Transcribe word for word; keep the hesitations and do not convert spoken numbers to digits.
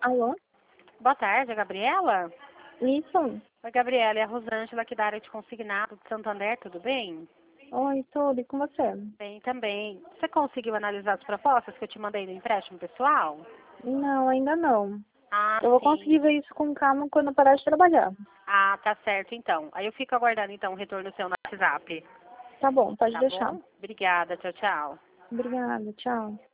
Alô? Boa tarde, é a Gabriela? Isso? Oi, Gabriela, é a Rosângela aqui da área de consignado de Santander, tudo bem? Oi, tudo, e com você? Bem, também. Você conseguiu analisar as propostas que eu te mandei no empréstimo pessoal? Não, ainda não. Ah, Eu vou conseguir sim. ver isso com calma quando eu parar de trabalhar. Ah, tá certo, então. Aí eu fico aguardando, então, o retorno seu no WhatsApp. Tá bom, pode Tá deixar. bom? Obrigada, tchau, tchau. Obrigada, tchau.